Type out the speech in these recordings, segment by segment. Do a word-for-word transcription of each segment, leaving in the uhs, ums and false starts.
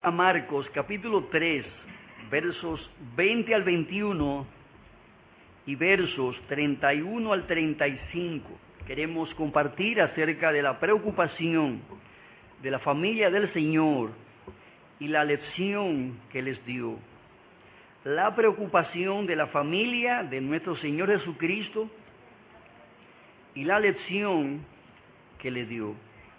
A Marcos capítulo tres, versos veinte al veintiuno y versos treinta y uno al treinta y cinco. Queremos compartir acerca de la preocupación de la familia del Señor y la lección que les dio. La preocupación de la familia de nuestro Señor Jesucristo y la lección que le dio.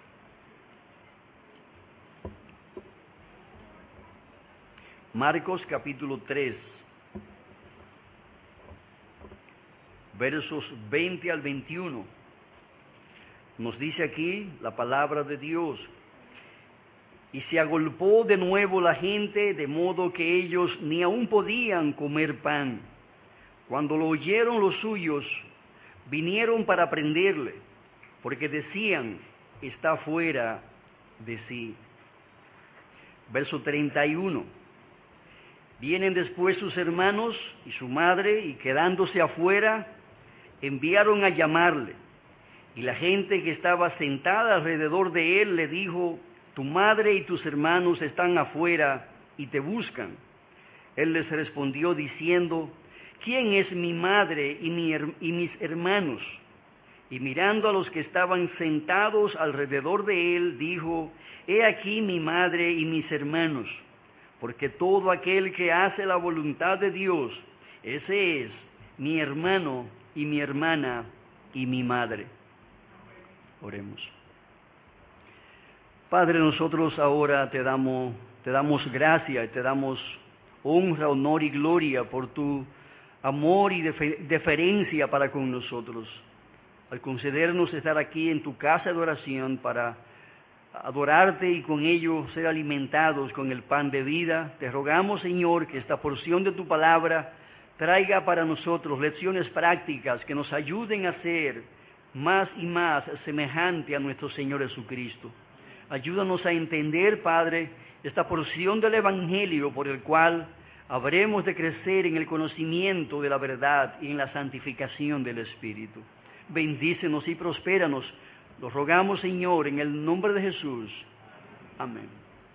Marcos capítulo tres, versos veinte al veintiuno. Nos dice aquí la palabra de Dios. Y se agolpó de nuevo la gente, de modo que ellos ni aún podían comer pan. Cuando lo oyeron los suyos, vinieron para prenderle, porque decían, está fuera de sí. Verso treinta y uno. Vienen después sus hermanos y su madre, y quedándose afuera, enviaron a llamarle. Y la gente que estaba sentada alrededor de él le dijo, tu madre y tus hermanos están afuera y te buscan. Él les respondió diciendo, ¿quién es mi madre y, mi, y mis hermanos? Y mirando a los que estaban sentados alrededor de él, dijo, he aquí mi madre y mis hermanos. Porque todo aquel que hace la voluntad de Dios, ese es mi hermano y mi hermana y mi madre. Oremos. Padre, nosotros ahora te damos, te damos gracia, te damos honra, honor y gloria por tu amor y deferencia para con nosotros. Al concedernos estar aquí en tu casa de oración para adorarte y con ello ser alimentados con el pan de vida. Te rogamos, Señor, que esta porción de tu palabra traiga para nosotros lecciones prácticas que nos ayuden a ser más y más semejante a nuestro Señor Jesucristo. Ayúdanos a entender, Padre, esta porción del Evangelio por el cual habremos de crecer en el conocimiento de la verdad y en la santificación del Espíritu. Bendícenos y prospéranos. Lo rogamos, Señor, en el nombre de Jesús. Amén.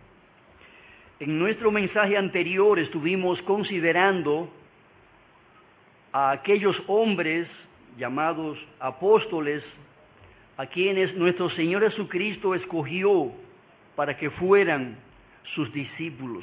En nuestro mensaje anterior estuvimos considerando a aquellos hombres llamados apóstoles, a quienes nuestro Señor Jesucristo escogió para que fueran sus discípulos.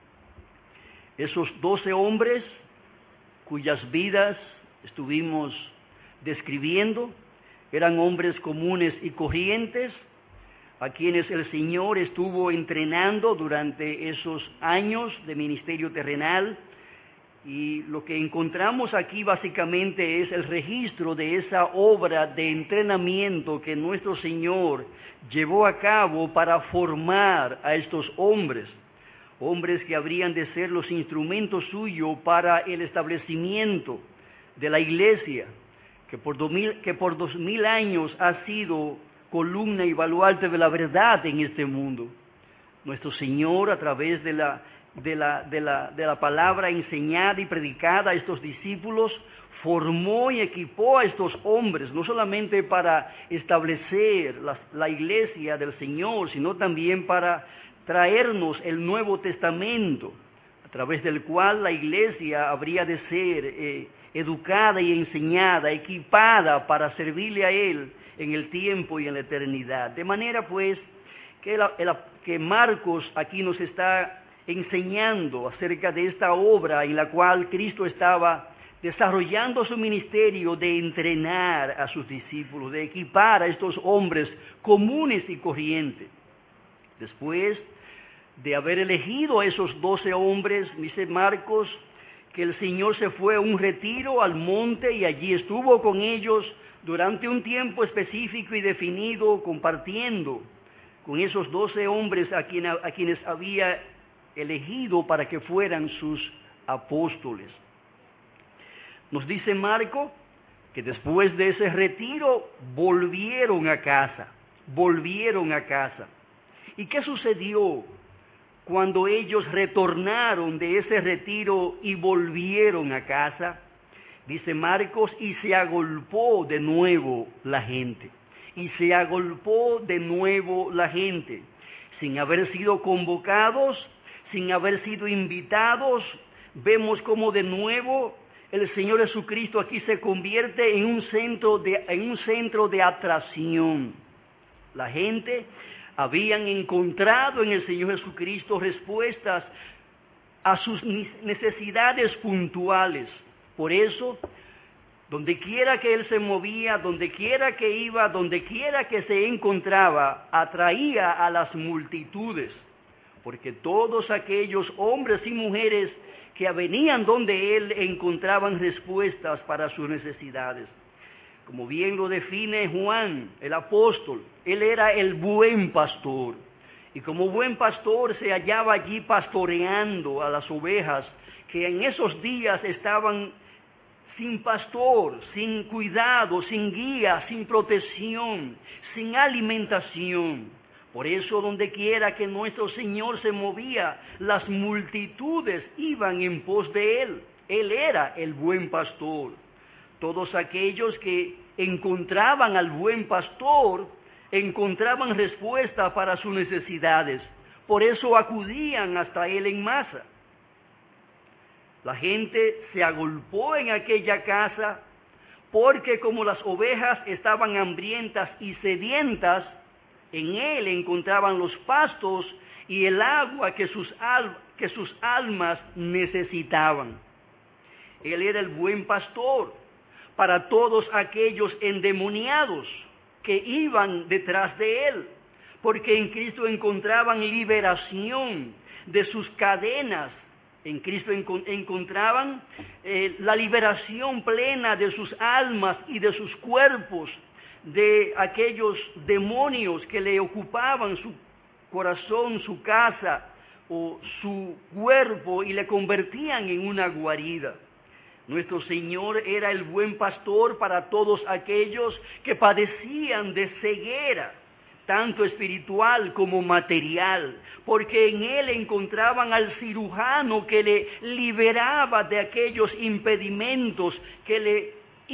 Esos doce hombres cuyas vidas estuvimos describiendo, eran hombres comunes y corrientes, a quienes el Señor estuvo entrenando durante esos años de ministerio terrenal. Y lo que encontramos aquí básicamente es el registro de esa obra de entrenamiento que nuestro Señor llevó a cabo para formar a estos hombres. Hombres que habrían de ser los instrumentos suyos para el establecimiento de la iglesia, que por, dos mil, que por dos mil años ha sido columna y baluarte de la verdad en este mundo. Nuestro Señor, a través de la, de la, de la, de la palabra enseñada y predicada a estos discípulos, formó y equipó a estos hombres, no solamente para establecer la, la iglesia del Señor, sino también para traernos el Nuevo Testamento, a través del cual la iglesia habría de ser eh, educada y enseñada, equipada para servirle a Él en el tiempo y en la eternidad. De manera pues que, la, la, que Marcos aquí nos está enseñando acerca de esta obra en la cual Cristo estaba desarrollando su ministerio de entrenar a sus discípulos, de equipar a estos hombres comunes y corrientes. Después de haber elegido a esos doce hombres, dice Marcos, que el Señor se fue a un retiro al monte y allí estuvo con ellos durante un tiempo específico y definido, compartiendo con esos doce hombres a, quien, a quienes había elegido para que fueran sus apóstoles. Nos dice Marco que después de ese retiro volvieron a casa, volvieron a casa. ¿Y qué sucedió cuando ellos retornaron de ese retiro y volvieron a casa? Dice Marcos, y se agolpó de nuevo la gente. Y se agolpó de nuevo la gente. Sin haber sido convocados, sin haber sido invitados, vemos como de nuevo el Señor Jesucristo aquí se convierte en un centro de, en un centro de atracción. La gente habían encontrado en el Señor Jesucristo respuestas a sus necesidades puntuales. Por eso, donde quiera que Él se movía, donde quiera que iba, donde quiera que se encontraba, atraía a las multitudes, porque todos aquellos hombres y mujeres que venían donde Él encontraban respuestas para sus necesidades. Como bien lo define Juan, el apóstol, Él era el buen pastor. Y como buen pastor se hallaba allí pastoreando a las ovejas que en esos días estaban sin pastor, sin cuidado, sin guía, sin protección, sin alimentación. Por eso, donde quiera que nuestro Señor se movía, las multitudes iban en pos de Él. Él era el buen pastor. Todos aquellos que encontraban al buen pastor, encontraban respuesta para sus necesidades. Por eso acudían hasta Él en masa. La gente se agolpó en aquella casa, porque como las ovejas estaban hambrientas y sedientas, en Él encontraban los pastos y el agua que sus, al, que sus almas necesitaban. Él era el buen pastor para todos aquellos endemoniados que iban detrás de Él, porque en Cristo encontraban liberación de sus cadenas. En Cristo encontraban eh, la liberación plena de sus almas y de sus cuerpos, de aquellos demonios que le ocupaban su corazón, su casa o su cuerpo y le convertían en una guarida. Nuestro Señor era el buen pastor para todos aquellos que padecían de ceguera, tanto espiritual como material, porque en Él encontraban al cirujano que le liberaba de aquellos impedimentos que le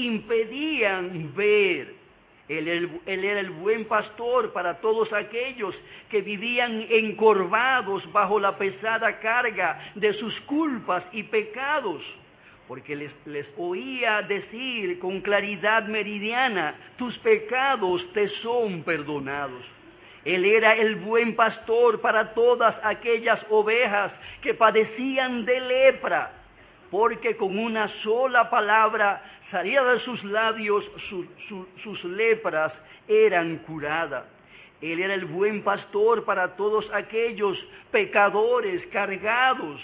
impedían ver. Él, él, él era el buen pastor para todos aquellos que vivían encorvados bajo la pesada carga de sus culpas y pecados, porque les, les oía decir con claridad meridiana: tus pecados te son perdonados. Él era el buen pastor para todas aquellas ovejas que padecían de lepra, porque con una sola palabra salía de sus labios, su, su, sus lepras eran curadas. Él era el buen pastor para todos aquellos pecadores cargados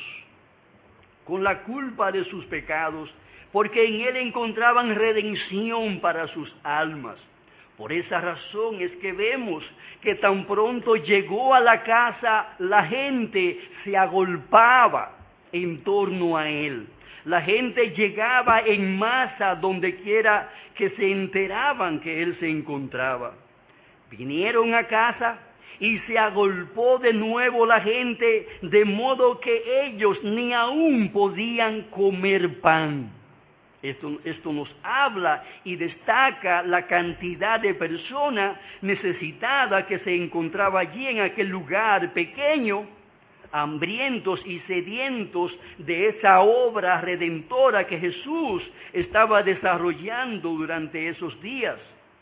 con la culpa de sus pecados, porque en Él encontraban redención para sus almas. Por esa razón es que vemos que tan pronto llegó a la casa, la gente se agolpaba en torno a Él. La gente llegaba en masa donde quiera que se enteraban que Él se encontraba. Vinieron a casa y se agolpó de nuevo la gente, de modo que ellos ni aún podían comer pan. Esto, esto nos habla y destaca la cantidad de personas necesitadas que se encontraba allí en aquel lugar pequeño, hambrientos y sedientos de esa obra redentora que Jesús estaba desarrollando durante esos días.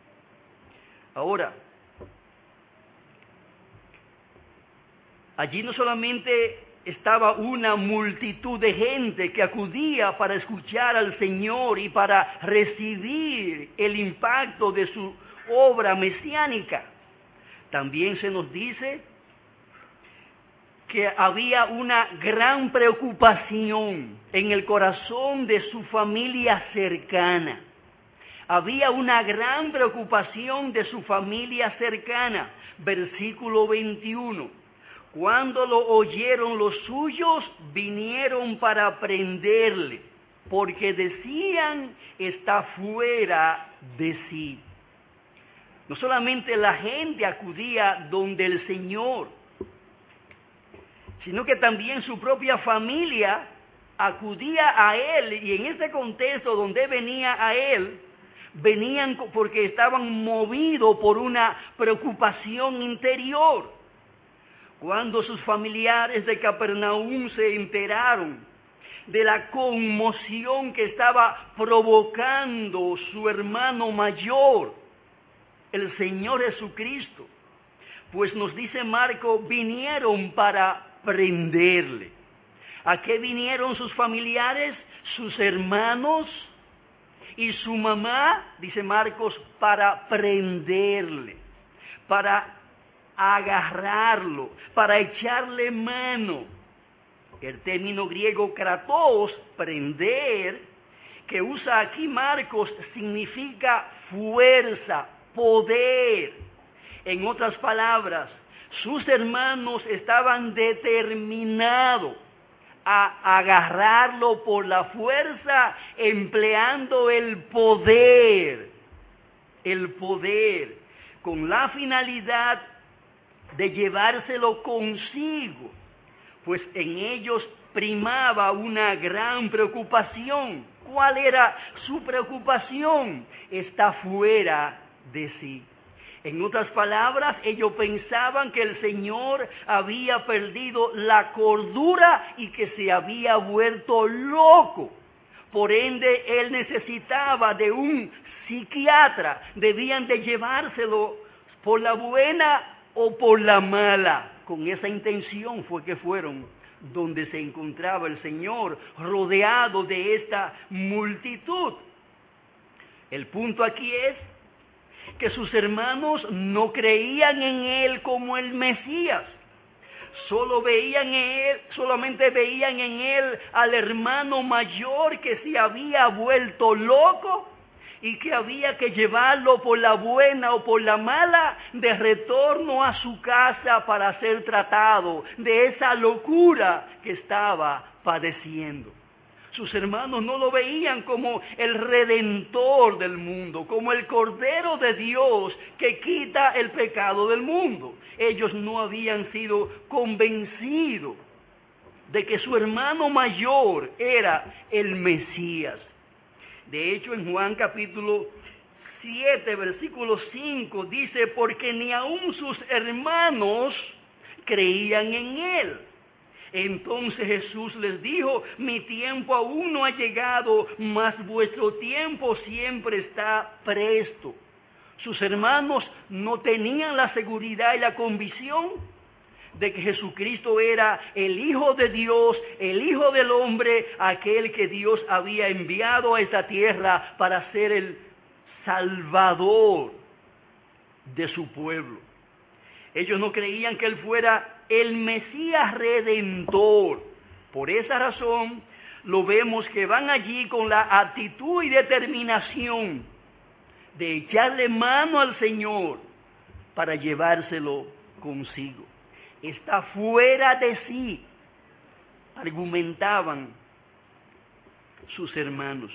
Ahora, allí no solamente estaba una multitud de gente que acudía para escuchar al Señor y para recibir el impacto de su obra mesiánica. También se nos dice que había una gran preocupación en el corazón de su familia cercana. Había una gran preocupación de su familia cercana. Versículo veintiuno. Cuando lo oyeron los suyos, vinieron para prenderle, porque decían: está fuera de sí. No solamente la gente acudía donde el Señor, sino que también su propia familia acudía a Él, y en ese contexto donde venía a Él, venían porque estaban movidos por una preocupación interior. Cuando sus familiares de Capernaum se enteraron de la conmoción que estaba provocando su hermano mayor, el Señor Jesucristo, pues nos dice Marco, vinieron para prenderle. ¿A qué vinieron sus familiares, sus hermanos y su mamá? Dice Marcos, para prenderle, para agarrarlo, para echarle mano. El término griego kratos, prender, que usa aquí Marcos, significa fuerza, poder. En otras palabras, sus hermanos estaban determinados a agarrarlo por la fuerza, empleando el poder, el poder, con la finalidad de llevárselo consigo, pues en ellos primaba una gran preocupación. ¿Cuál era su preocupación? Está fuera de sí. En otras palabras, ellos pensaban que el Señor había perdido la cordura y que se había vuelto loco. Por ende, él necesitaba de un psiquiatra. Debían de llevárselo por la buena o por la mala. Con esa intención fue que fueron donde se encontraba el Señor, rodeado de esta multitud. El punto aquí es que sus hermanos no creían en él como el Mesías. Solo veían en él, solamente veían en él al hermano mayor que se había vuelto loco y que había que llevarlo por la buena o por la mala de retorno a su casa para ser tratado de esa locura que estaba padeciendo. Sus hermanos no lo veían como el redentor del mundo, como el Cordero de Dios que quita el pecado del mundo. Ellos no habían sido convencidos de que su hermano mayor era el Mesías. De hecho, en Juan capítulo siete, versículo cinco, dice, porque ni aun sus hermanos creían en él. Entonces Jesús les dijo, mi tiempo aún no ha llegado, mas vuestro tiempo siempre está presto. Sus hermanos no tenían la seguridad y la convicción de que Jesucristo era el Hijo de Dios, el Hijo del hombre, aquel que Dios había enviado a esta tierra para ser el Salvador de su pueblo. Ellos no creían que Él fuera el Mesías Redentor. Por esa razón, lo vemos que van allí con la actitud y determinación de echarle mano al Señor para llevárselo consigo. Está fuera de sí, argumentaban sus hermanos.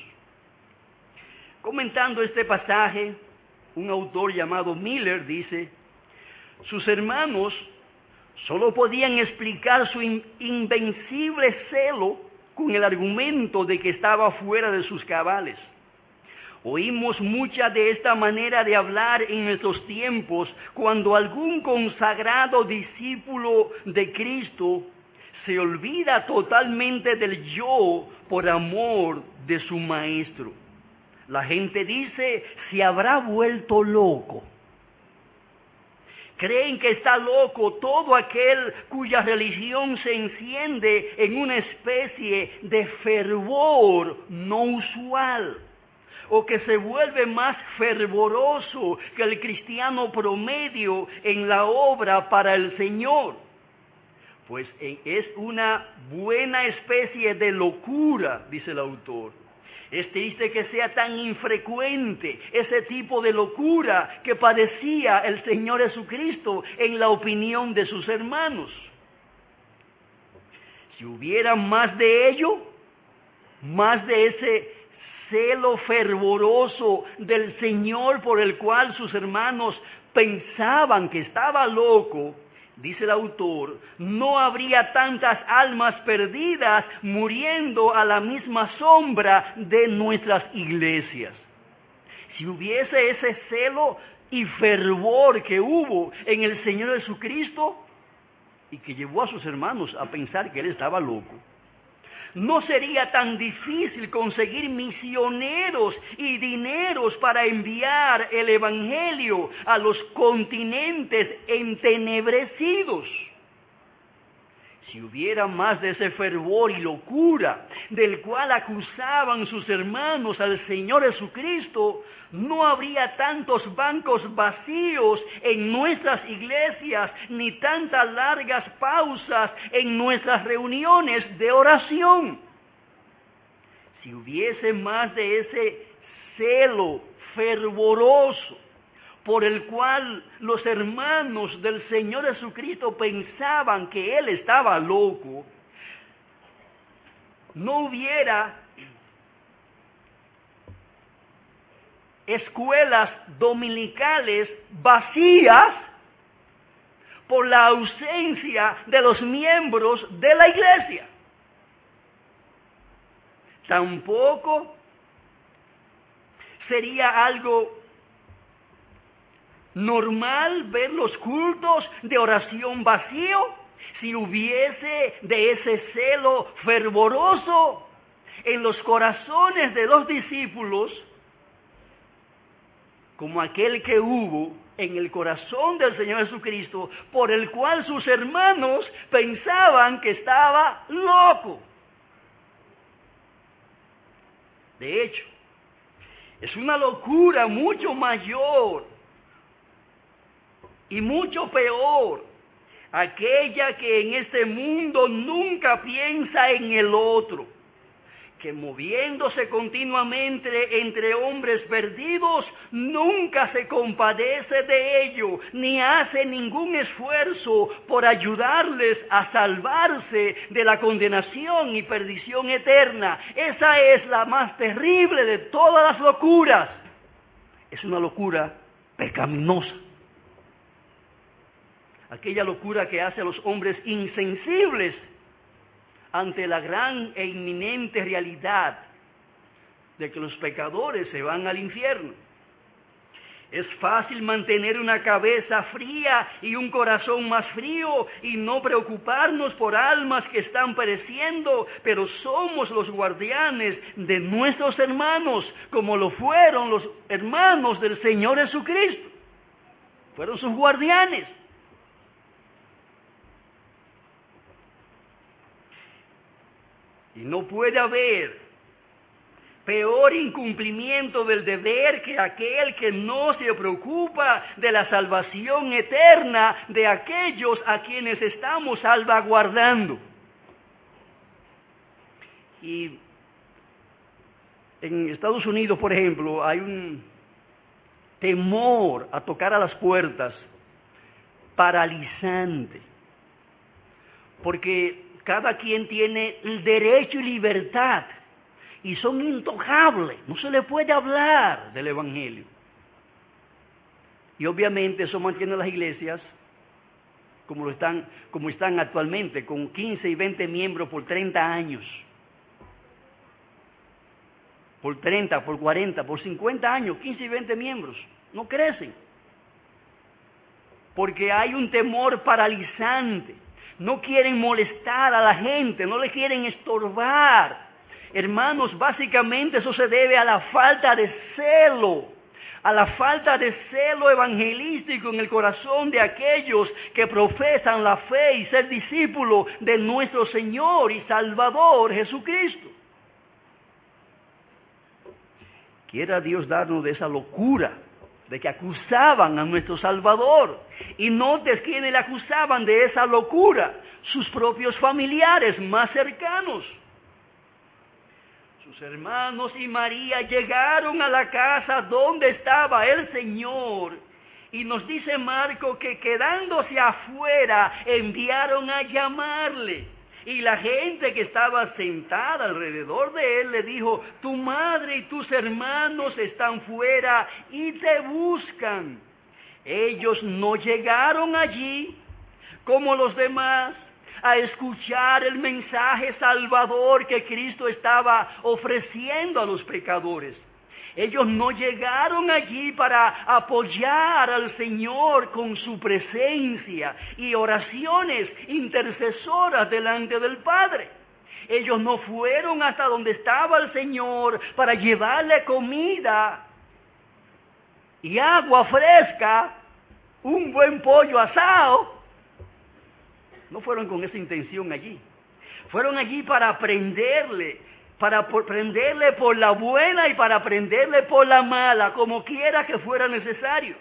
Comentando este pasaje, un autor llamado Miller dice, sus hermanos solo podían explicar su in- invencible celo con el argumento de que estaba fuera de sus cabales. Oímos mucha de esta manera de hablar en nuestros tiempos cuando algún consagrado discípulo de Cristo se olvida totalmente del yo por amor de su maestro. La gente dice, se habrá vuelto loco. Creen que está loco todo aquel cuya religión se enciende en una especie de fervor no usual, o que se vuelve más fervoroso que el cristiano promedio en la obra para el Señor. Pues es una buena especie de locura, dice el autor. Es triste que sea tan infrecuente ese tipo de locura que padecía el Señor Jesucristo en la opinión de sus hermanos. Si hubiera más de ello, más de ese celo fervoroso del Señor por el cual sus hermanos pensaban que estaba loco, dice el autor, no habría tantas almas perdidas muriendo a la misma sombra de nuestras iglesias. Si hubiese ese celo y fervor que hubo en el Señor Jesucristo, y que llevó a sus hermanos a pensar que él estaba loco. No sería tan difícil conseguir misioneros y dineros para enviar el evangelio a los continentes entenebrecidos. Si hubiera más de ese fervor y locura del cual acusaban sus hermanos al Señor Jesucristo, no habría tantos bancos vacíos en nuestras iglesias, ni tantas largas pausas en nuestras reuniones de oración. Si hubiese más de ese celo fervoroso por el cual los hermanos del Señor Jesucristo pensaban que Él estaba loco, no hubiera escuelas dominicales vacías por la ausencia de los miembros de la iglesia. Tampoco sería algo normal ver los cultos de oración vacío si hubiese de ese celo fervoroso en los corazones de los discípulos como aquel que hubo en el corazón del Señor Jesucristo, por el cual sus hermanos pensaban que estaba loco. De hecho, es una locura mucho mayor y mucho peor aquella que en este mundo nunca piensa en el otro, que moviéndose continuamente entre hombres perdidos, nunca se compadece de ello, ni hace ningún esfuerzo por ayudarles a salvarse de la condenación y perdición eterna. Esa es la más terrible de todas las locuras. Es una locura pecaminosa. Aquella locura que hace a los hombres insensibles ante la gran e inminente realidad de que los pecadores se van al infierno. Es fácil mantener una cabeza fría y un corazón más frío y no preocuparnos por almas que están pereciendo, pero somos los guardianes de nuestros hermanos, como lo fueron los hermanos del Señor Jesucristo. Fueron sus guardianes. Y no puede haber peor incumplimiento del deber que aquel que no se preocupa de la salvación eterna de aquellos a quienes estamos salvaguardando. Y en Estados Unidos, por ejemplo, hay un temor a tocar a las puertas paralizante, porque cada quien tiene el derecho y libertad y son intocables, no se le puede hablar del Evangelio. Y obviamente eso mantiene a las iglesias como lo están, como están actualmente, con quince y veinte miembros por treinta años, por treinta, por cuarenta, por cincuenta años, quince y veinte miembros, no crecen, porque hay un temor paralizante. No quieren molestar a la gente, no le quieren estorbar. Hermanos, básicamente eso se debe a la falta de celo, a la falta de celo evangelístico en el corazón de aquellos que profesan la fe y ser discípulos de nuestro Señor y Salvador Jesucristo. Quiera Dios darnos de esa locura de que acusaban a nuestro Salvador. Y notes quiénes le acusaban de esa locura: sus propios familiares más cercanos. Sus hermanos y María llegaron a la casa donde estaba el Señor. Y nos dice Marco que quedándose afuera enviaron a llamarle. Y la gente que estaba sentada alrededor de él le dijo: tu madre y tus hermanos están fuera y te buscan. Ellos no llegaron allí como los demás a escuchar el mensaje salvador que Cristo estaba ofreciendo a los pecadores. Ellos no llegaron allí para apoyar al Señor con su presencia y oraciones intercesoras delante del Padre. Ellos no fueron hasta donde estaba el Señor para llevarle comida y agua fresca, un buen pollo asado. No fueron con esa intención allí. Fueron allí para aprenderle. Para aprenderle por la buena y para aprenderle por la mala, como quiera que fuera necesario.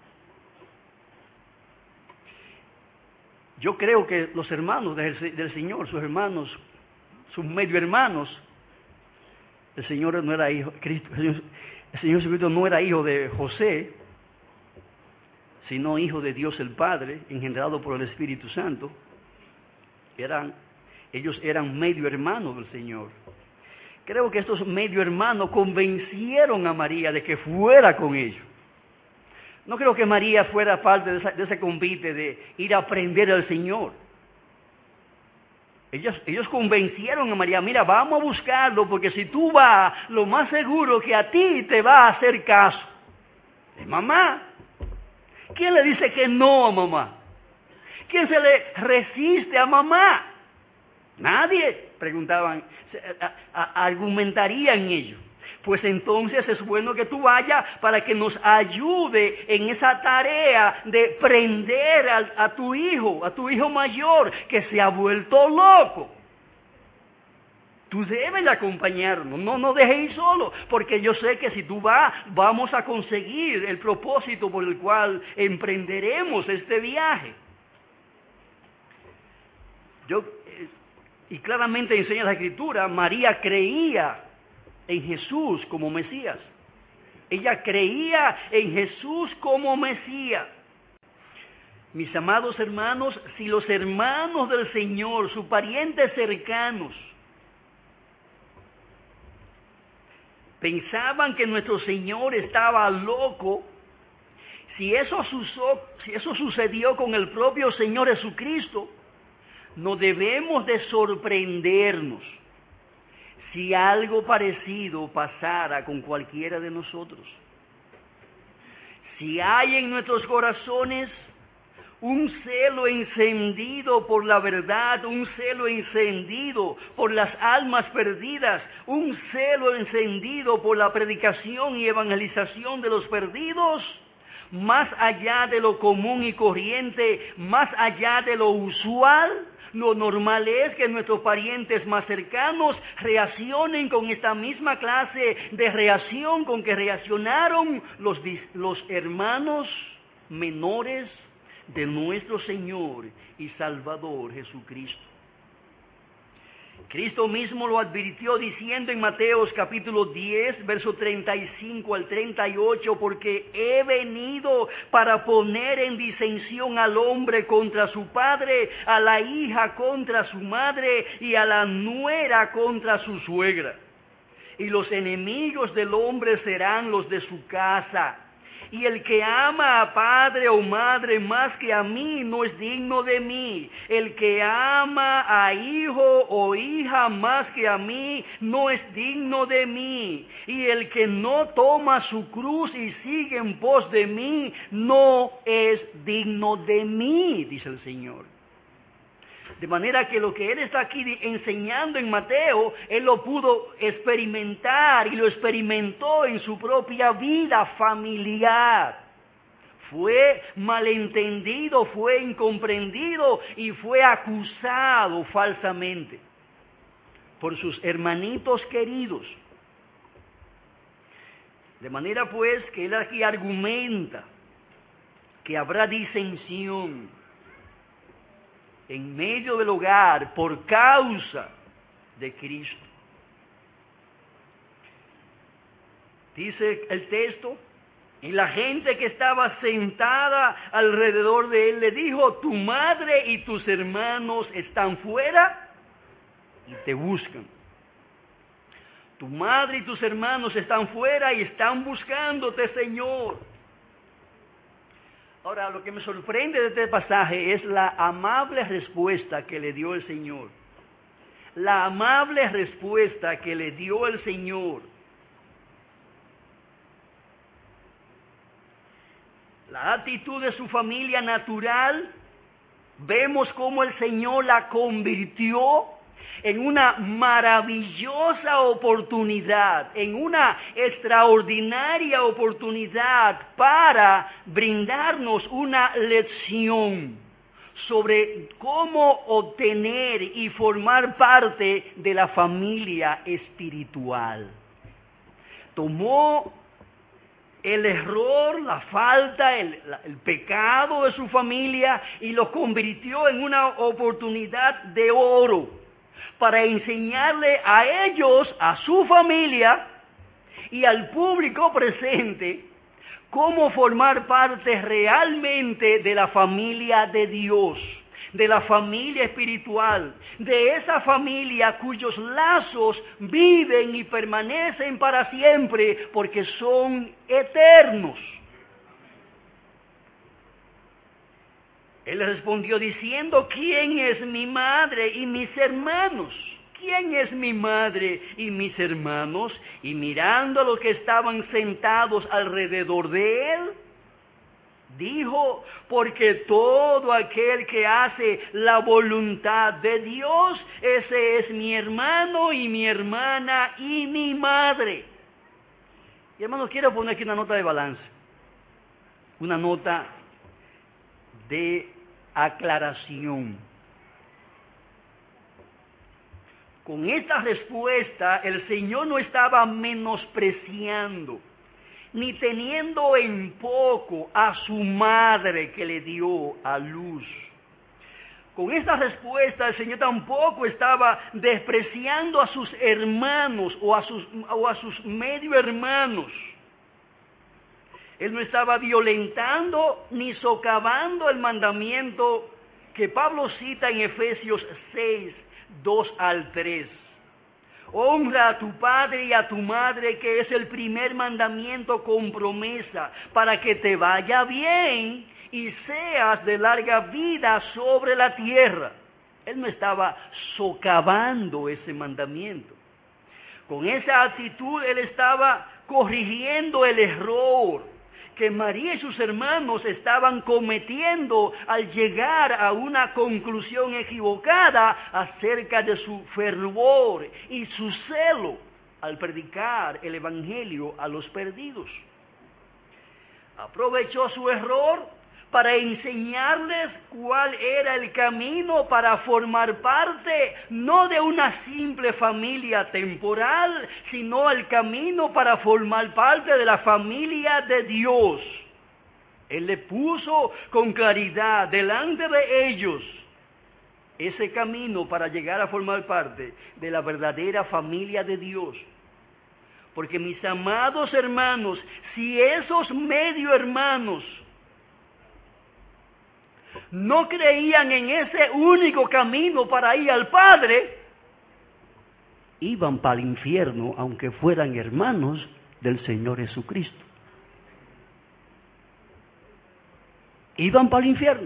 Yo creo que los hermanos del, del Señor, sus hermanos, sus medio hermanos, el Señor no era hijo, Cristo, el Señor, el Señor Jesucristo no era hijo de José, sino hijo de Dios el Padre, engendrado por el Espíritu Santo. Eran, ellos eran medio hermanos del Señor. Creo que estos medio hermanos convencieron a María de que fuera con ellos. No creo que María fuera parte de, esa, de ese convite de ir a aprender al Señor. Ellos, ellos convencieron a María, mira, vamos a buscarlo, porque si tú vas, lo más seguro que a ti te va a hacer caso. ¿Es mamá? ¿Quién le dice que no a mamá? ¿Quién se le resiste a mamá? Nadie, preguntaban, argumentarían ellos. Pues entonces es bueno que tú vayas para que nos ayude en esa tarea de prender a, a tu hijo, a tu hijo mayor, que se ha vuelto loco. Tú debes acompañarnos, no nos dejes ir solo, porque yo sé que si tú vas, vamos a conseguir el propósito por el cual emprenderemos este viaje. Yo... Y claramente enseña la Escritura, María creía en Jesús como Mesías. Ella creía en Jesús como Mesías. Mis amados hermanos, si los hermanos del Señor, sus parientes cercanos, pensaban que nuestro Señor estaba loco, si eso, suso, si eso sucedió con el propio Señor Jesucristo, no debemos de sorprendernos si algo parecido pasara con cualquiera de nosotros. Si hay en nuestros corazones un celo encendido por la verdad, un celo encendido por las almas perdidas, un celo encendido por la predicación y evangelización de los perdidos, más allá de lo común y corriente, más allá de lo usual, lo normal es que nuestros parientes más cercanos reaccionen con esta misma clase de reacción con que reaccionaron los, los hermanos menores de nuestro Señor y Salvador Jesucristo. Cristo mismo lo advirtió diciendo en Mateos capítulo diez, verso treinta y cinco al treinta y ocho, porque he venido para poner en disensión al hombre contra su padre, a la hija contra su madre y a la nuera contra su suegra. Y los enemigos del hombre serán los de su casa. Y el que ama a padre o madre más que a mí no es digno de mí. El que ama a hijo o hija más que a mí no es digno de mí. Y el que no toma su cruz y sigue en pos de mí no es digno de mí, dice el Señor. De manera que lo que Él está aquí enseñando en Mateo, Él lo pudo experimentar y lo experimentó en su propia vida familiar. Fue malentendido, fue incomprendido y fue acusado falsamente por sus hermanitos queridos. De manera pues que Él aquí argumenta que habrá disensión en medio del hogar por causa de Cristo. Dice el texto, y la gente que estaba sentada alrededor de él le dijo, tu madre y tus hermanos están fuera y te buscan. Tu madre y tus hermanos están fuera y están buscándote, Señor. Ahora, lo que me sorprende de este pasaje es la amable respuesta que le dio el Señor. La amable respuesta que le dio el Señor. la actitud de su familia natural, vemos cómo el Señor la convirtió en una maravillosa oportunidad, en una extraordinaria oportunidad para brindarnos una lección sobre cómo obtener y formar parte de la familia espiritual. Tomó el error, la falta, el, el pecado de su familia y lo convirtió en una oportunidad de oro para enseñarle a ellos, a su familia y al público presente cómo formar parte realmente de la familia de Dios, de la familia espiritual, de esa familia cuyos lazos viven y permanecen para siempre porque son eternos. Él respondió diciendo, ¿quién es mi madre y mis hermanos? ¿Quién es mi madre y mis hermanos? Y mirando a los que estaban sentados alrededor de él, dijo, porque todo aquel que hace la voluntad de Dios, ese es mi hermano y mi hermana y mi madre. Y hermanos, quiero poner aquí una nota de balance, una nota de aclaración. Con esta respuesta, el Señor no estaba menospreciando ni teniendo en poco a su madre que le dio a luz. Con esta respuesta el Señor tampoco estaba despreciando a sus hermanos o a sus, o a sus medio hermanos. Él no estaba violentando ni socavando el mandamiento que Pablo cita en Efesios seis, dos al tres. Honra a tu padre y a tu madre, que es el primer mandamiento con promesa, para que te vaya bien y seas de larga vida sobre la tierra. Él no estaba socavando ese mandamiento. Con esa actitud él estaba corrigiendo el error que María y sus hermanos estaban cometiendo al llegar a una conclusión equivocada acerca de su fervor y su celo al predicar el evangelio a los perdidos. Aprovechó su error para enseñarles cuál era el camino para formar parte, no de una simple familia temporal, sino el camino para formar parte de la familia de Dios. Él le puso con claridad delante de ellos ese camino para llegar a formar parte de la verdadera familia de Dios. Porque mis amados hermanos, si esos medio hermanos no creían en ese único camino para ir al Padre, iban para el infierno aunque fueran hermanos del Señor Jesucristo. Iban para el infierno.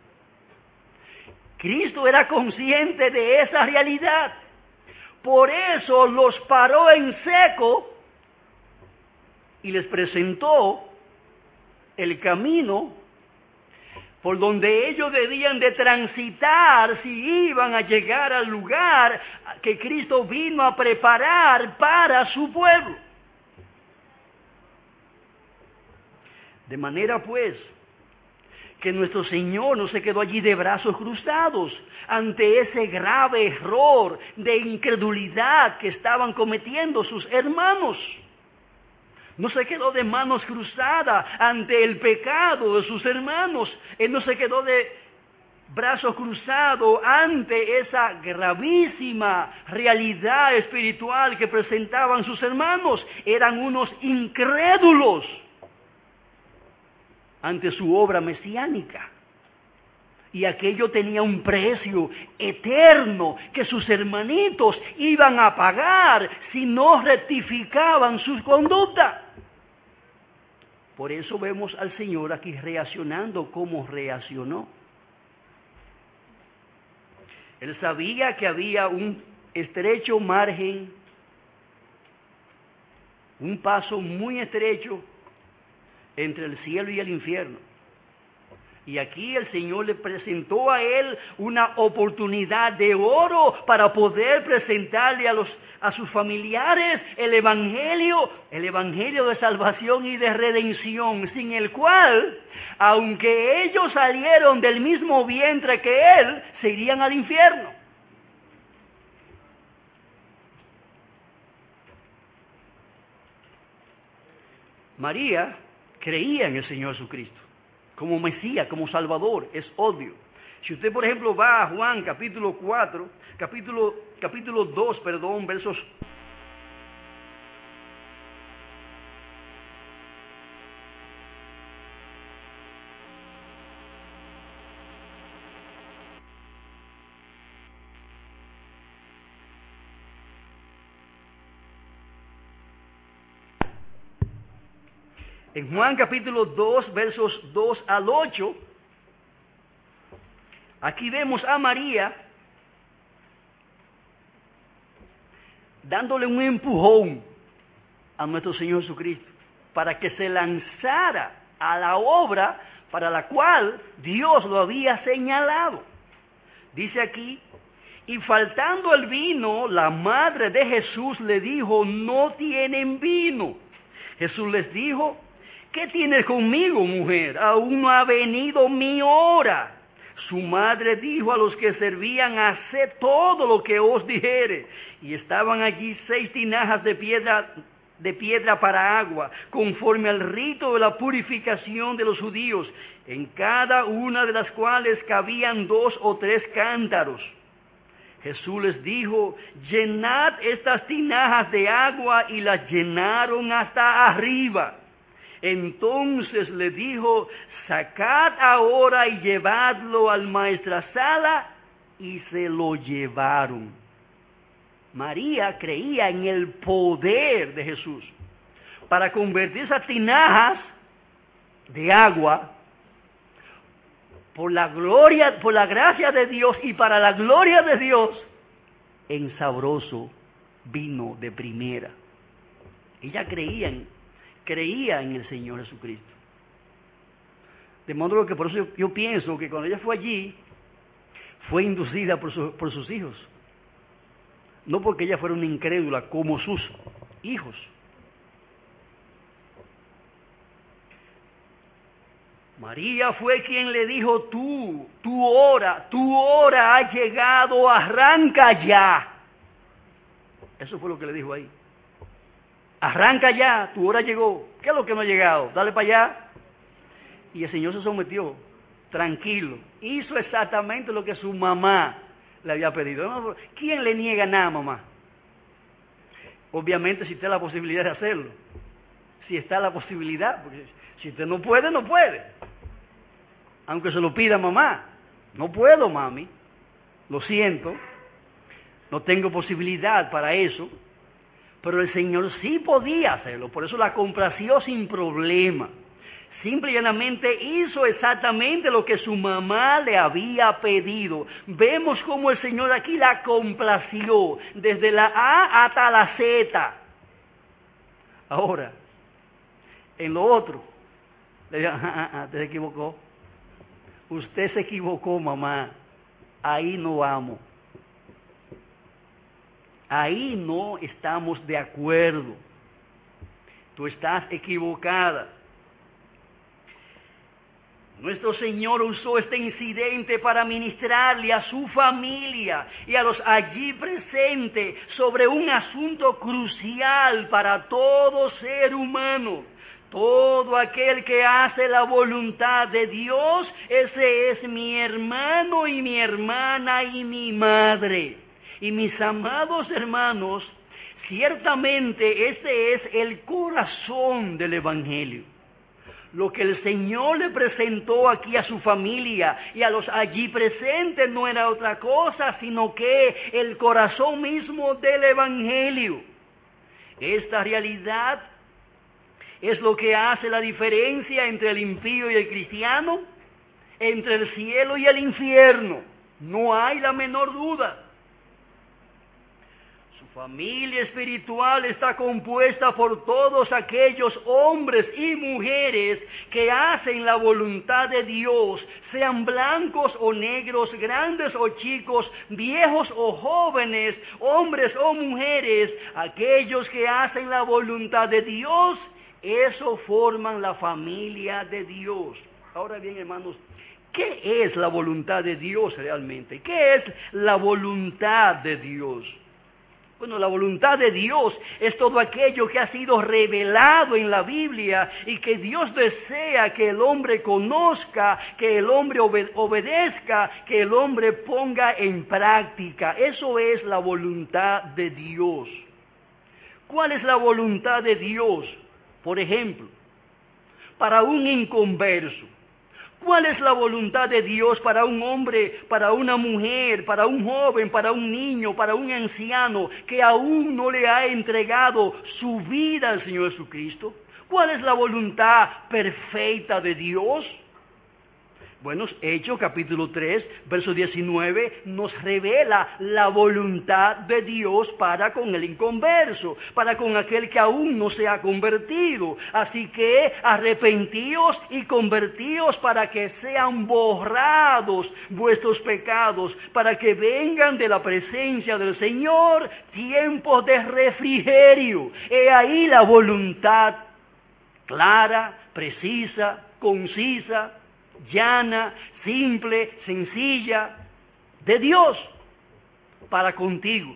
Cristo era consciente de esa realidad. Por eso los paró en seco y les presentó el camino por donde ellos debían de transitar si iban a llegar al lugar que Cristo vino a preparar para su pueblo. De manera pues que nuestro Señor no se quedó allí de brazos cruzados ante ese grave error de incredulidad que estaban cometiendo sus hermanos. No se quedó de manos cruzadas ante el pecado de sus hermanos. Él no se quedó de brazos cruzados ante esa gravísima realidad espiritual que presentaban sus hermanos. Eran unos incrédulos ante su obra mesiánica. Y aquello tenía un precio eterno que sus hermanitos iban a pagar si no rectificaban su conducta. Por eso vemos al Señor aquí reaccionando como reaccionó. Él sabía que había un estrecho margen, un paso muy estrecho entre el cielo y el infierno. Y aquí el Señor le presentó a él una oportunidad de oro para poder presentarle a los a sus familiares el evangelio, el evangelio de salvación y de redención, sin el cual, aunque ellos salieron del mismo vientre que él, se irían al infierno. María creía en el Señor Jesucristo como Mesías, como Salvador, es obvio. Si usted, por ejemplo, va a Juan capítulo cuatro, capítulo, capítulo dos, perdón, versos en Juan capítulo dos, versos dos al ocho, aquí vemos a María dándole un empujón a nuestro Señor Jesucristo para que se lanzara a la obra para la cual Dios lo había señalado. Dice aquí, y faltando el vino, la madre de Jesús le dijo, no tienen vino. Jesús les dijo, ¿qué tienes conmigo, mujer? Aún no ha venido mi hora. Su madre dijo a los que servían, haced todo lo que os dijere. Y estaban allí seis tinajas de piedra, de piedra para agua, conforme al rito de la purificación de los judíos, en cada una de las cuales cabían dos o tres cántaros. Jesús les dijo, llenad estas tinajas de agua, y las llenaron hasta arriba. Entonces le dijo, sacad ahora y llevadlo al maestrasala, y se lo llevaron. María creía en el poder de Jesús para convertir esas tinajas de agua por la gloria, por la gracia de Dios y para la gloria de Dios en sabroso vino de primera. Ella creía en, creía en el Señor Jesucristo. De modo que por eso yo, yo pienso que cuando ella fue allí, fue inducida por, su, por sus hijos. No porque ella fuera una incrédula como sus hijos. María fue quien le dijo, tú, tu hora, tu hora ha llegado, arranca ya. Eso fue lo que le dijo ahí. Arranca ya, tu hora llegó. ¿Qué es lo que no ha llegado? Dale para allá. Y el Señor se sometió, tranquilo. Hizo exactamente lo que su mamá le había pedido. ¿Quién le niega nada, mamá? Obviamente si está la posibilidad de hacerlo. Si está la posibilidad, porque si usted no puede, no puede. Aunque se lo pida mamá. No puedo, mami. Lo siento. No tengo posibilidad para eso. Pero el Señor sí podía hacerlo. Por eso la complació sin problema. Simple y llanamente hizo exactamente lo que su mamá le había pedido. Vemos cómo el Señor aquí la complació. Desde la A hasta la Z. Ahora, en lo otro, le digo, ah, ah, ah, te equivocó. Usted se equivocó, mamá. Ahí no vamos. Ahí no estamos de acuerdo. Tú estás equivocada. Nuestro Señor usó este incidente para ministrarle a su familia y a los allí presentes sobre un asunto crucial para todo ser humano. Todo aquel que hace la voluntad de Dios, ese es mi hermano y mi hermana y mi madre. Y mis amados hermanos, ciertamente ese es el corazón del Evangelio. Lo que el Señor le presentó aquí a su familia y a los allí presentes no era otra cosa, sino que el corazón mismo del Evangelio. Esta realidad es lo que hace la diferencia entre el impío y el cristiano, entre el cielo y el infierno. No hay la menor duda. Su familia espiritual está compuesta por todos aquellos hombres y mujeres que hacen la voluntad de Dios, sean blancos o negros, grandes o chicos, viejos o jóvenes, hombres o mujeres, aquellos que hacen la voluntad de Dios, eso forman la familia de Dios. Ahora bien, hermanos, ¿qué es la voluntad de Dios realmente? ¿Qué es la voluntad de Dios? Bueno, la voluntad de Dios es todo aquello que ha sido revelado en la Biblia y que Dios desea que el hombre conozca, que el hombre obede- obedezca, que el hombre ponga en práctica. Eso es la voluntad de Dios. ¿Cuál es la voluntad de Dios? Por ejemplo, para un inconverso. ¿Cuál es la voluntad de Dios para un hombre, para una mujer, para un joven, para un niño, para un anciano que aún no le ha entregado su vida al Señor Jesucristo? ¿Cuál es la voluntad perfecta de Dios? Bueno, Hechos capítulo tres, verso diecinueve, nos revela la voluntad de Dios para con el inconverso, para con aquel que aún no se ha convertido. Así que arrepentíos y convertíos para que sean borrados vuestros pecados, para que vengan de la presencia del Señor tiempos de refrigerio. He ahí la voluntad clara, precisa, concisa, llana, simple, sencilla, de Dios para contigo.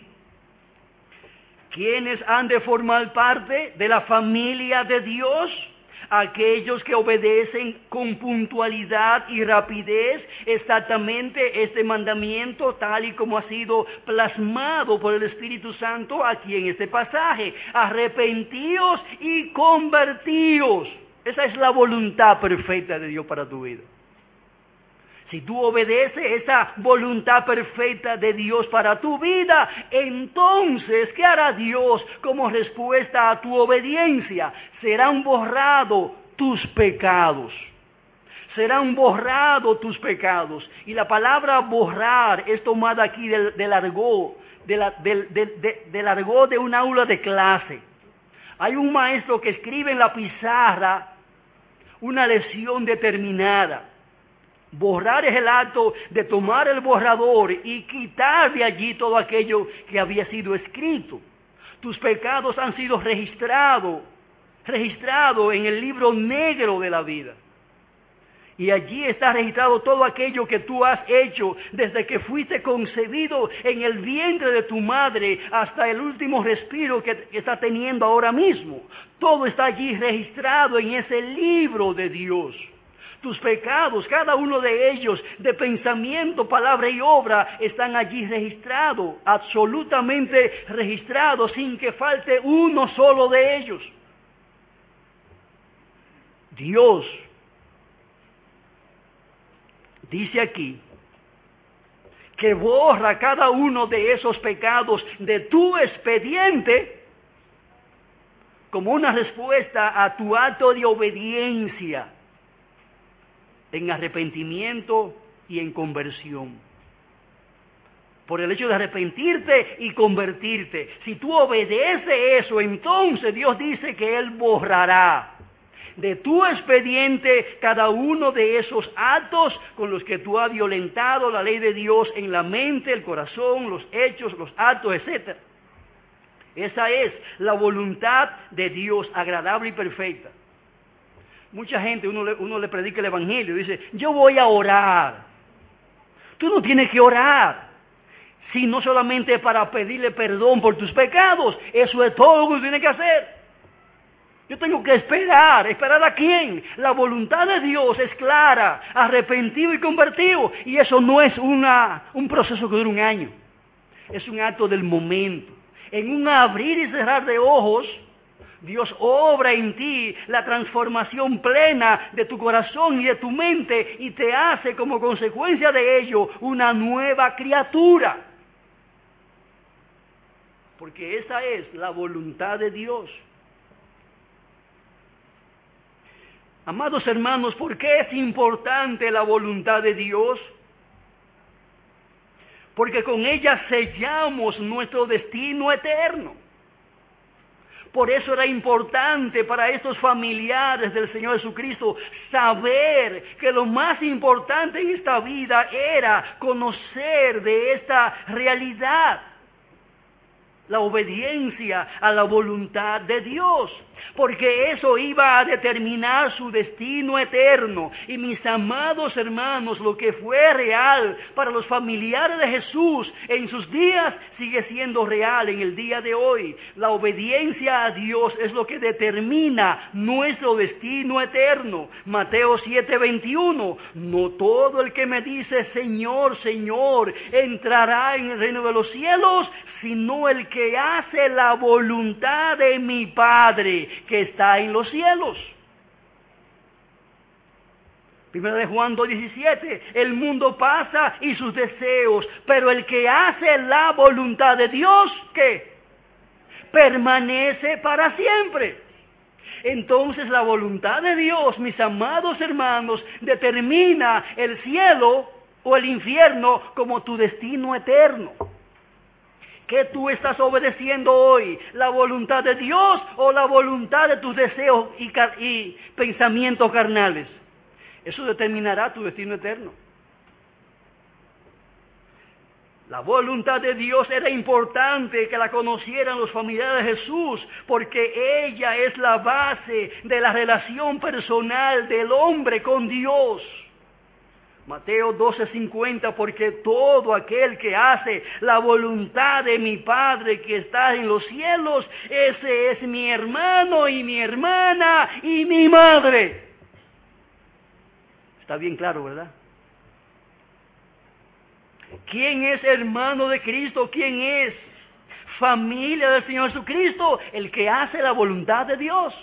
¿Quiénes han de formar parte de la familia de Dios? Aquellos que obedecen con puntualidad y rapidez exactamente este mandamiento tal y como ha sido plasmado por el Espíritu Santo aquí en este pasaje. Arrepentíos y convertíos. Esa es la voluntad perfecta de Dios para tu vida. Si tú obedeces esa voluntad perfecta de Dios para tu vida, entonces, ¿qué hará Dios como respuesta a tu obediencia? Serán borrados tus pecados. Serán borrados tus pecados. Y la palabra borrar es tomada aquí del, del argot, de la, del, del, de, del argot de un aula de clase. Hay un maestro que escribe en la pizarra una lección determinada. Borrar es el acto de tomar el borrador y quitar de allí todo aquello que había sido escrito. Tus pecados han sido registrados, registrados en el libro negro de la vida. Y allí está registrado todo aquello que tú has hecho desde que fuiste concebido en el vientre de tu madre hasta el último respiro que está teniendo ahora mismo. Todo está allí registrado en ese libro de Dios. Tus pecados, cada uno de ellos, de pensamiento, palabra y obra, están allí registrados, absolutamente registrados, sin que falte uno solo de ellos. Dios dice aquí que borra cada uno de esos pecados de tu expediente como una respuesta a tu acto de obediencia en arrepentimiento y en conversión. Por el hecho de arrepentirte y convertirte. Si tú obedeces eso, entonces Dios dice que Él borrará de tu expediente cada uno de esos actos con los que tú has violentado la ley de Dios en la mente, el corazón, los hechos, los actos, etcétera. Esa es la voluntad de Dios, agradable y perfecta. Mucha gente, uno le, uno le predica el evangelio y dice, yo voy a orar. Tú no tienes que orar, sino solamente para pedirle perdón por tus pecados. Eso es todo lo que tienes que hacer. Yo tengo que esperar. ¿Esperar a quién? La voluntad de Dios es clara, arrepentido y convertido. Y eso no es una, un proceso que dura un año. Es un acto del momento. En un abrir y cerrar de ojos, Dios obra en ti la transformación plena de tu corazón y de tu mente y te hace como consecuencia de ello una nueva criatura. Porque esa es la voluntad de Dios. Amados hermanos, ¿por qué es importante la voluntad de Dios? porque con ella sellamos nuestro destino eterno. Por eso era importante para estos familiares del Señor Jesucristo saber que lo más importante en esta vida era conocer de esta realidad, la obediencia a la voluntad de Dios, porque eso iba a determinar su destino eterno. Y mis amados hermanos, lo que fue real para los familiares de Jesús en sus días sigue siendo real en el día de hoy. La obediencia a Dios es lo que determina nuestro destino eterno. Mateo siete veintiuno, no todo el que me dice Señor, Señor, entrará en el reino de los cielos, sino el que hace la voluntad de mi Padre que está en los cielos. Primero de Juan dos diecisiete, el mundo pasa y sus deseos, pero el que hace la voluntad de Dios, ¿qué? Permanece para siempre. Entonces la voluntad de Dios, mis amados hermanos, determina el cielo o el infierno como tu destino eterno. ¿Qué tú estás obedeciendo hoy? ¿La voluntad de Dios o la voluntad de tus deseos y, car- y pensamientos carnales? Eso determinará tu destino eterno. La voluntad de Dios era importante que la conocieran los familiares de Jesús, porque ella es la base de la relación personal del hombre con Dios. Mateo doce cincuenta, porque todo aquel que hace la voluntad de mi Padre que está en los cielos, ese es mi hermano y mi hermana y mi madre. Está bien claro, ¿verdad? ¿Quién es hermano de Cristo? ¿Quién es familia del Señor Jesucristo? El que hace la voluntad de Dios.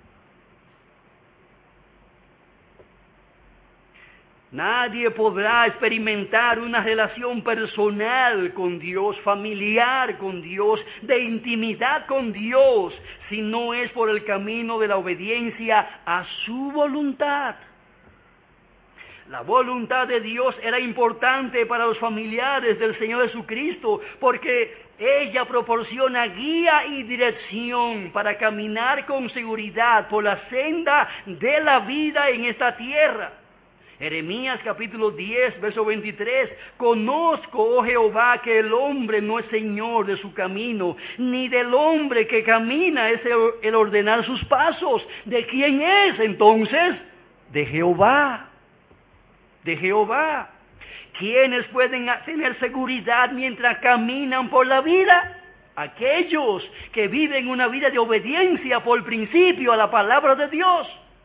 Nadie podrá experimentar una relación personal con Dios, familiar con Dios, de intimidad con Dios, si no es por el camino de la obediencia a su voluntad. La voluntad de Dios era importante para los familiares del Señor Jesucristo, porque ella proporciona guía y dirección para caminar con seguridad por la senda de la vida en esta tierra. Jeremías capítulo diez, verso veintitrés, conozco, oh Jehová, que el hombre no es señor de su camino, ni del hombre que camina es el ordenar sus pasos. ¿De quién es entonces? De Jehová, de Jehová. ¿Quiénes pueden tener seguridad mientras caminan por la vida? Aquellos que viven una vida de obediencia por principio a la palabra de Dios.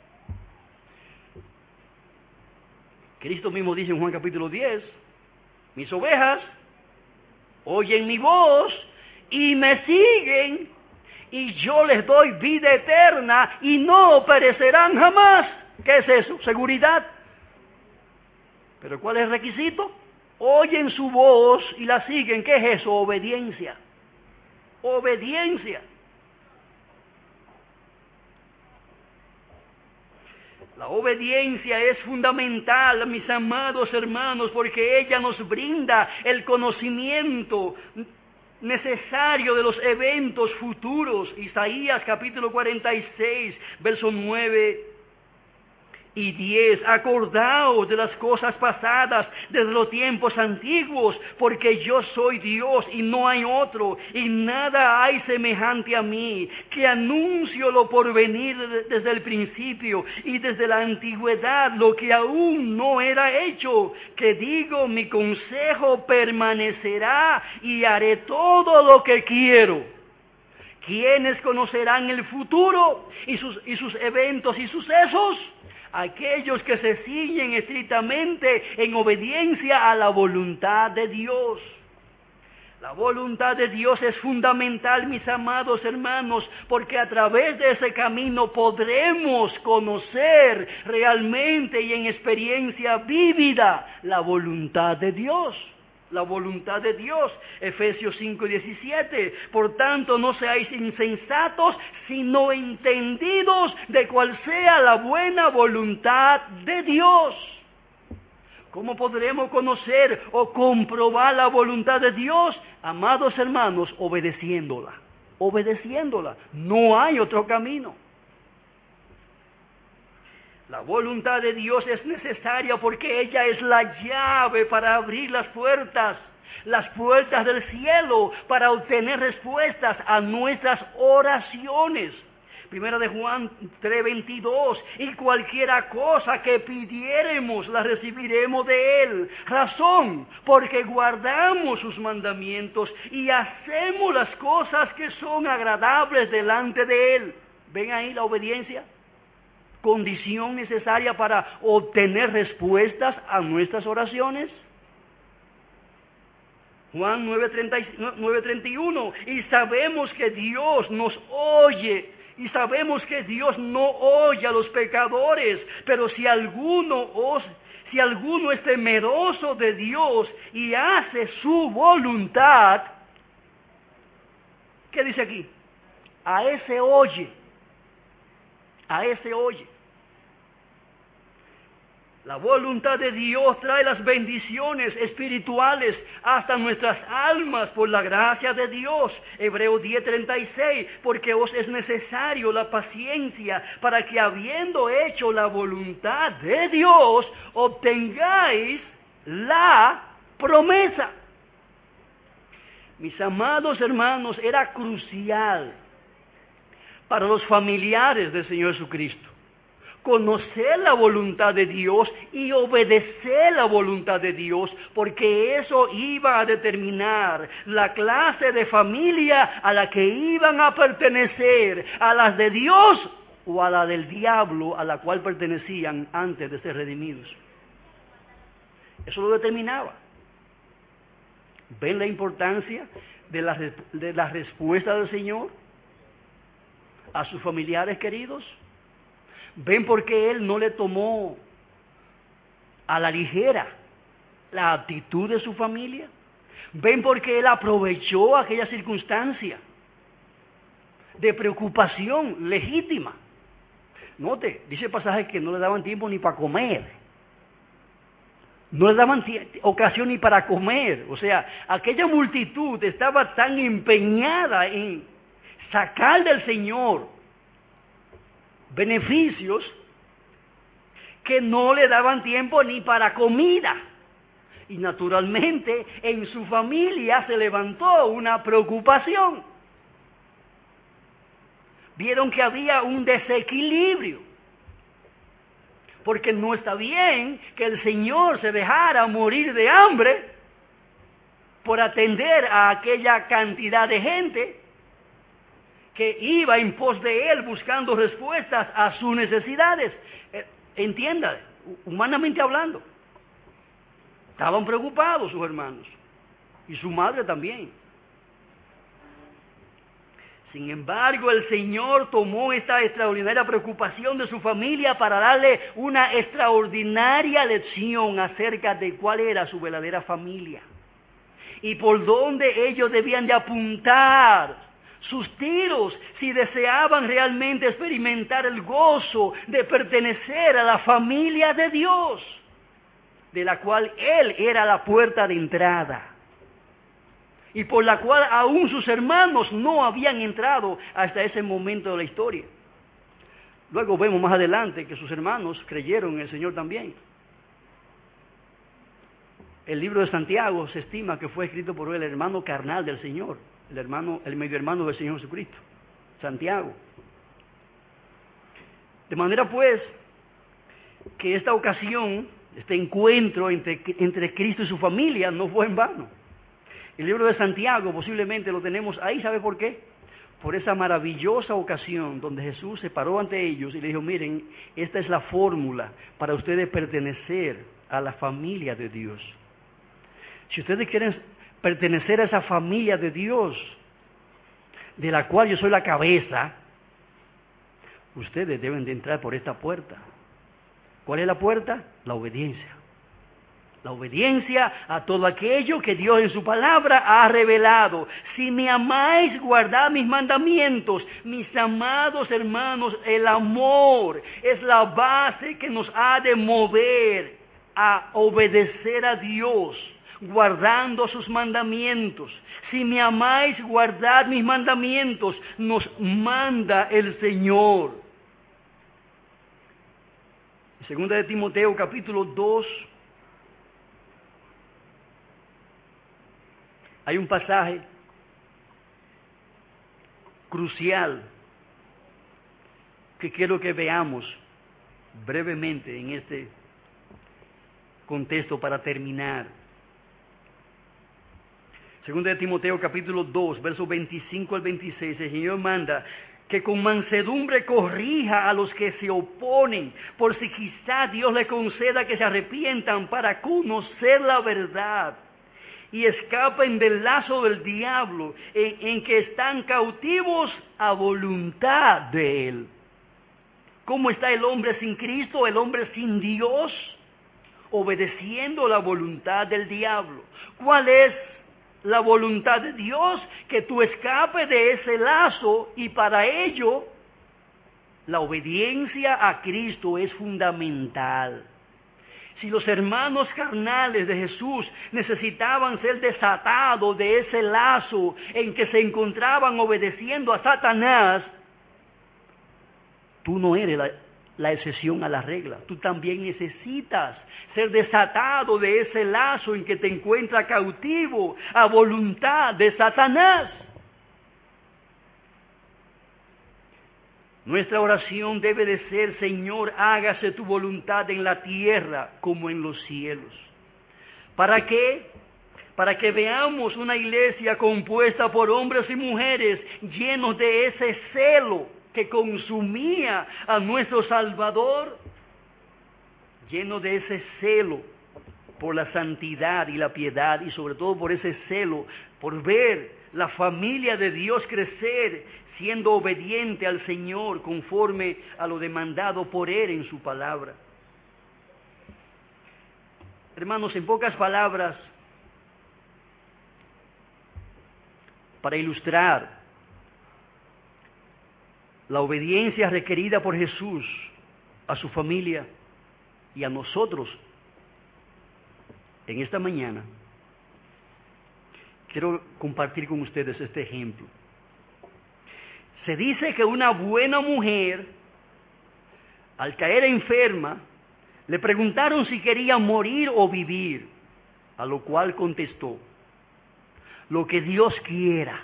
Cristo mismo dice en Juan capítulo diez, mis ovejas oyen mi voz y me siguen, y yo les doy vida eterna y no perecerán jamás. ¿Qué es eso? Seguridad. ¿Pero cuál es el requisito? Oyen su voz y la siguen. ¿Qué es eso? Obediencia. Obediencia. La obediencia es fundamental, mis amados hermanos, porque ella nos brinda el conocimiento necesario de los eventos futuros. Isaías capítulo cuarenta y seis, verso nueve y diez. Acordaos de las cosas pasadas desde los tiempos antiguos, porque yo soy Dios y no hay otro, y nada hay semejante a mí, que anuncio lo porvenir desde el principio y desde la antigüedad lo que aún no era hecho, que digo, mi consejo permanecerá y haré todo lo que quiero. ¿Quiénes conocerán el futuro y sus, y sus eventos y sucesos? Aquellos que se ciñen estrictamente en obediencia a la voluntad de Dios. La voluntad de Dios es fundamental, mis amados hermanos, porque a través de ese camino podremos conocer realmente y en experiencia vívida la voluntad de Dios. La voluntad de Dios, Efesios cinco diecisiete, por tanto no seáis insensatos, sino entendidos de cuál sea la buena voluntad de Dios. ¿Cómo podremos conocer o comprobar la voluntad de Dios? Amados hermanos, obedeciéndola, obedeciéndola. No hay otro camino. La voluntad de Dios es necesaria porque ella es la llave para abrir las puertas, las puertas del cielo, para obtener respuestas a nuestras oraciones. Primera de Juan tres veintidós, y cualquiera cosa que pidiéremos la recibiremos de Él. Razón, porque guardamos sus mandamientos y hacemos las cosas que son agradables delante de Él. ¿Ven ahí la obediencia? Condición necesaria para obtener respuestas a nuestras oraciones. Juan nueve treinta y uno, y sabemos que Dios nos oye, y sabemos que Dios no oye a los pecadores, pero si alguno os, si alguno es temeroso de Dios y hace su voluntad, ¿qué dice aquí? A ese oye, a ese oye. La voluntad de Dios trae las bendiciones espirituales hasta nuestras almas por la gracia de Dios. Hebreos diez treinta y seis, porque os es necesario la paciencia para que habiendo hecho la voluntad de Dios, obtengáis la promesa. Mis amados hermanos, era crucial para los familiares del Señor Jesucristo conocer la voluntad de Dios y obedecer la voluntad de Dios, porque eso iba a determinar la clase de familia a la que iban a pertenecer, a las de Dios o a la del diablo a la cual pertenecían antes de ser redimidos. Eso lo determinaba. ¿Ven la importancia de la, de la respuesta del Señor a sus familiares queridos? ¿Ven por qué Él no le tomó a la ligera la actitud de su familia? ¿Ven por qué Él aprovechó aquella circunstancia de preocupación legítima? Note, dice el pasaje que no le daban tiempo ni para comer. No le daban ocasión ni para comer. O sea, aquella multitud estaba tan empeñada en sacar del Señor beneficios que no le daban tiempo ni para comida. Y naturalmente en su familia se levantó una preocupación. Vieron que había un desequilibrio, porque no está bien que el Señor se dejara morir de hambre por atender a aquella cantidad de gente que iba en pos de Él buscando respuestas a sus necesidades. Entienda, humanamente hablando, estaban preocupados sus hermanos y su madre también. Sin embargo, el Señor tomó esta extraordinaria preocupación de su familia para darle una extraordinaria lección acerca de cuál era su verdadera familia y por dónde ellos debían de apuntar sus tiros si deseaban realmente experimentar el gozo de pertenecer a la familia de Dios, de la cual Él era la puerta de entrada y por la cual aún sus hermanos no habían entrado hasta ese momento de la historia. Luego vemos más adelante que sus hermanos creyeron en el Señor también. El libro de Santiago se estima que fue escrito por el hermano carnal del Señor, el hermano, el medio hermano del Señor Jesucristo, Santiago. De manera pues que esta ocasión, este encuentro entre, entre Cristo y su familia no fue en vano. El libro de Santiago posiblemente lo tenemos ahí, ¿sabe por qué? Por esa maravillosa ocasión donde Jesús se paró ante ellos y le dijo, miren, esta es la fórmula para ustedes pertenecer a la familia de Dios. Si ustedes quieren pertenecer a esa familia de Dios, de la cual yo soy la cabeza, ustedes deben de entrar por esta puerta. ¿Cuál es la puerta? La obediencia. La obediencia a todo aquello que Dios en su palabra ha revelado. Si me amáis, guardad mis mandamientos. Mis amados hermanos, el amor es la base que nos ha de mover a obedecer a Dios, guardando sus mandamientos. Si me amáis, guardad mis mandamientos, nos manda el Señor. Segunda de Timoteo, capítulo dos, hay un pasaje crucial que quiero que veamos brevemente en este contexto para terminar. Segunda de Timoteo capítulo dos, versos veinticinco al veintiséis, el Señor manda que con mansedumbre corrija a los que se oponen, por si quizá Dios le conceda que se arrepientan para conocer la verdad y escapen del lazo del diablo en, en que están cautivos a voluntad de Él. ¿Cómo está el hombre sin Cristo, el hombre sin Dios? Obedeciendo la voluntad del diablo. ¿Cuál es la voluntad de Dios? Que tú escapes de ese lazo, y para ello la obediencia a Cristo es fundamental. Si los hermanos carnales de Jesús necesitaban ser desatados de ese lazo en que se encontraban obedeciendo a Satanás, tú no eres la, la excepción a la regla. Tú también necesitas ser desatado de ese lazo en que te encuentras cautivo a voluntad de Satanás. Nuestra oración debe de ser: Señor, hágase tu voluntad en la tierra como en los cielos. ¿Para qué? Para que veamos una iglesia compuesta por hombres y mujeres llenos de ese celo que consumía a nuestro Salvador, lleno de ese celo por la santidad y la piedad, y sobre todo por ese celo por ver la familia de Dios crecer, siendo obediente al Señor conforme a lo demandado por Él en su palabra. Hermanos, en pocas palabras, para ilustrar la obediencia requerida por Jesús a su familia y a nosotros en esta mañana, quiero compartir con ustedes este ejemplo. Se dice que una buena mujer, al caer enferma, le preguntaron si quería morir o vivir, a lo cual contestó: lo que Dios quiera.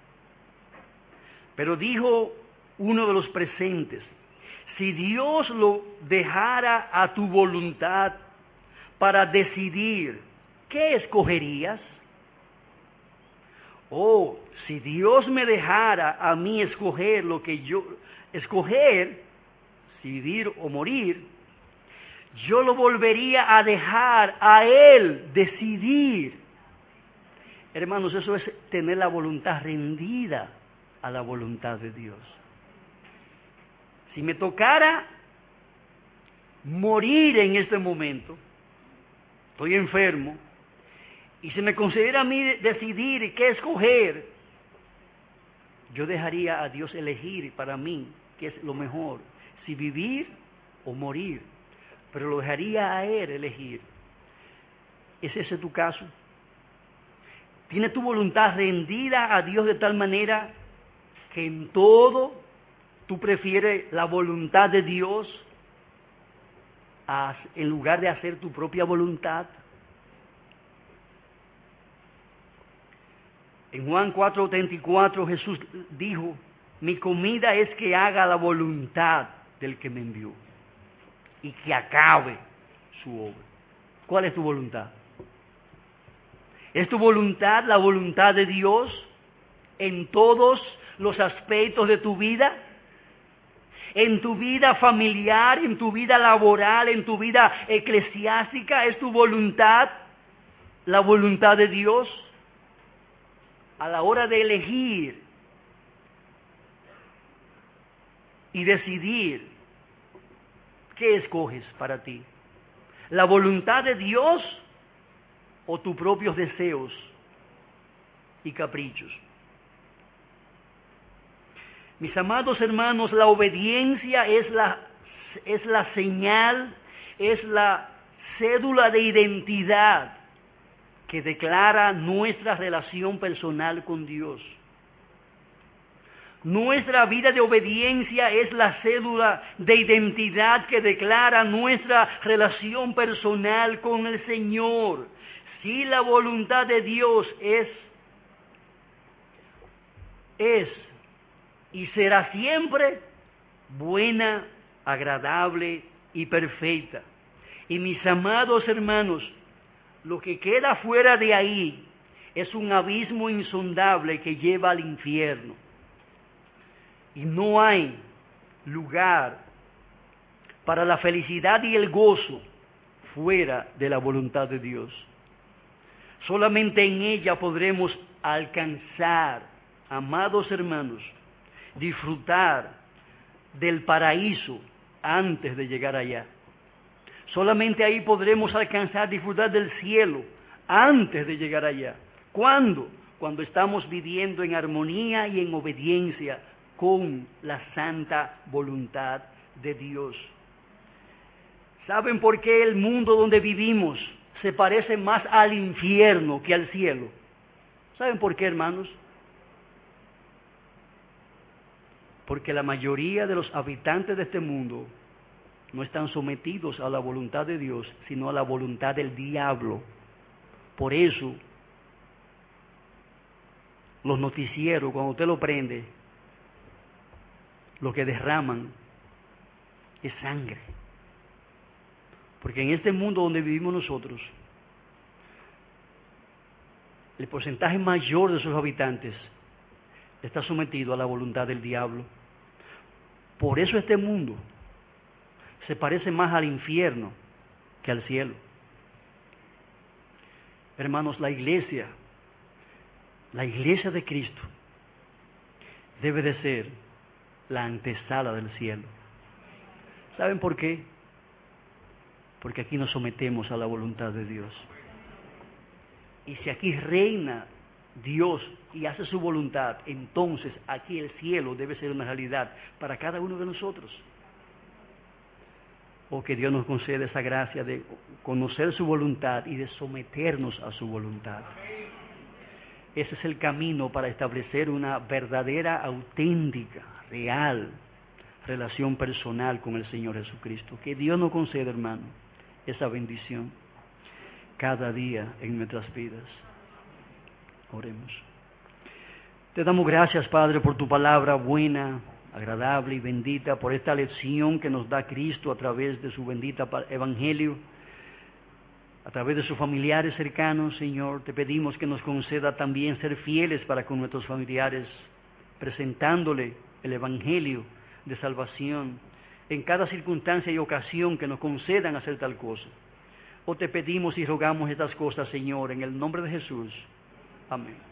Pero dijo uno de los presentes: si Dios lo dejara a tu voluntad para decidir, ¿qué escogerías? Oh, si Dios me dejara a mí escoger lo que yo, escoger, si vivir o morir, yo lo volvería a dejar a Él decidir. Hermanos, eso es tener la voluntad rendida a la voluntad de Dios. Si me tocara morir en este momento, estoy enfermo, y se me considera a mí decidir qué escoger, yo dejaría a Dios elegir para mí qué es lo mejor, si vivir o morir, pero lo dejaría a Él elegir. ¿Es ese tu caso? ¿Tienes tu voluntad rendida a Dios de tal manera que en todo tú prefieres la voluntad de Dios a, en lugar de hacer tu propia voluntad? En Juan cuatro treinta y cuatro Jesús dijo: mi comida es que haga la voluntad del que me envió y que acabe su obra. ¿Cuál es tu voluntad? ¿Es tu voluntad la voluntad de Dios en todos los aspectos de tu vida? En tu vida familiar, en tu vida laboral, en tu vida eclesiástica, ¿es tu voluntad la voluntad de Dios? A la hora de elegir y decidir, ¿qué escoges para ti? ¿La voluntad de Dios o tus propios deseos y caprichos? Mis amados hermanos, la obediencia es la, es la señal, es la cédula de identidad que declara nuestra relación personal con Dios. Nuestra vida de obediencia es la cédula de identidad que declara nuestra relación personal con el Señor. Si la voluntad de Dios es, es y será siempre buena, agradable y perfecta. Y mis amados hermanos, lo que queda fuera de ahí es un abismo insondable que lleva al infierno. Y no hay lugar para la felicidad y el gozo fuera de la voluntad de Dios. Solamente en ella podremos alcanzar, amados hermanos, disfrutar del paraíso antes de llegar allá. Solamente ahí podremos alcanzar, disfrutar del cielo antes de llegar allá. ¿Cuándo? Cuando estamos viviendo en armonía y en obediencia con la santa voluntad de Dios. ¿Saben por qué el mundo donde vivimos se parece más al infierno que al cielo? ¿Saben por qué, hermanos? Porque la mayoría de los habitantes de este mundo no están sometidos a la voluntad de Dios, sino a la voluntad del diablo. Por eso, los noticieros, cuando usted lo prende, lo que derraman es sangre. Porque en este mundo donde vivimos nosotros, el porcentaje mayor de sus habitantes está sometido a la voluntad del diablo. Por eso este mundo se parece más al infierno que al cielo. Hermanos, la iglesia, la iglesia de Cristo, debe de ser la antesala del cielo. ¿Saben por qué? Porque aquí nos sometemos a la voluntad de Dios. Y si aquí reina Dios y hace su voluntad, entonces aquí el cielo debe ser una realidad para cada uno de nosotros. O que Dios nos conceda esa gracia de conocer su voluntad y de someternos a su voluntad. Ese es el camino para establecer una verdadera, auténtica, real relación personal con el Señor Jesucristo. Que Dios nos conceda, hermano, esa bendición cada día en nuestras vidas. Oremos. Te damos gracias, Padre, por tu palabra buena, agradable y bendita, por esta lección que nos da Cristo a través de su bendita evangelio, a través de sus familiares cercanos. Señor, te pedimos que nos conceda también ser fieles para con nuestros familiares, presentándole el evangelio de salvación en cada circunstancia y ocasión que nos concedan hacer tal cosa. O te pedimos y rogamos estas cosas, Señor, en el nombre de Jesús. Amén.